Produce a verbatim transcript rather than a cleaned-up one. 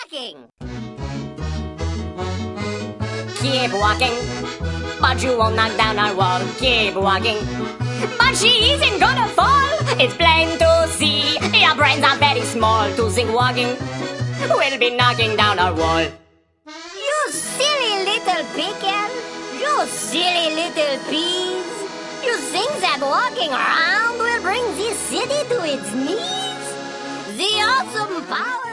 walking. Keep walking, but you won't knock down our wall. Keep walking, but she isn't gonna fall. It's plain to see, your brains are very small. To think walking will be knocking down our wall. You silly little pickle, you silly little peas. You think that walking around will bring this city to its knees? The awesome power